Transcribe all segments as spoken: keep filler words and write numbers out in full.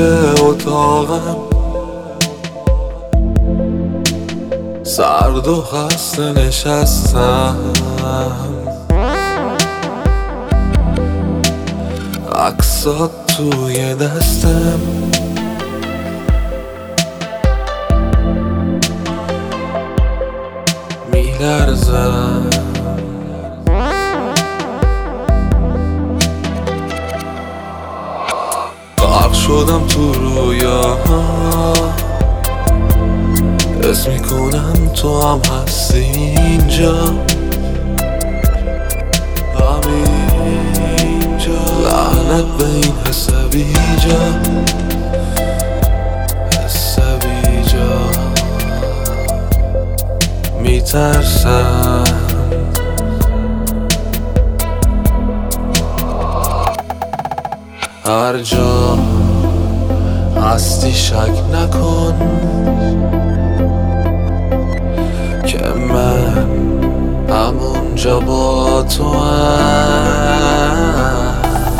اتاقم سرد و خسته نشستم، عکسات توی دستم، میلرزم. غرق شدم تو رویاها، حس میکنم تو هم هستی اینجا، همینجا. لعنت به این حس بیجا، حس بیجا. میترسم هر جا هستی شک نکن که من همونجا با تو هم.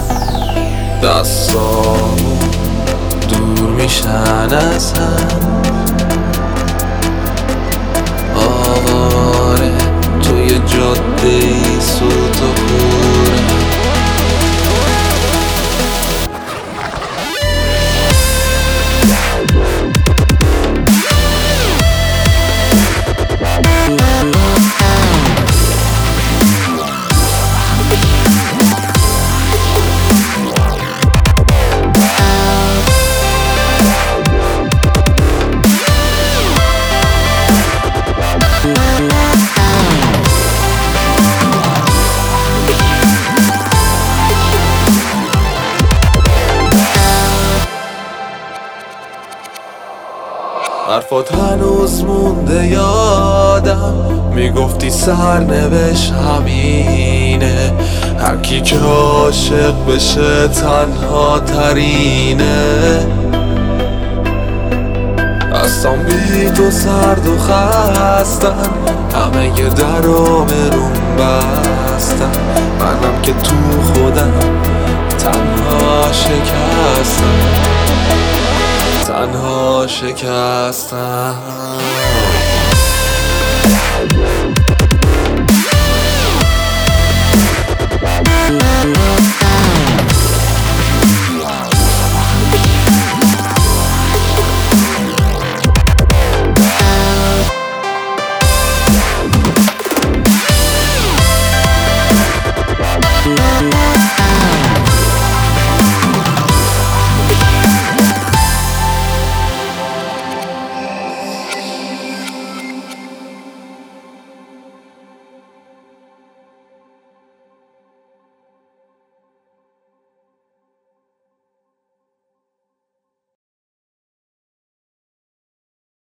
دستامو دور میشن از هم، آواره توی جاده ای سوت و کوره. حرفات هنوز مونده یادم، میگفتی سرنوشت همینه، هر کی که عاشق بشه تنها ترینه. دستام بی تو سرد و خستن، همه ی درام روم بستن، منم که تو خودم تنها شکستم، تنها شکستم.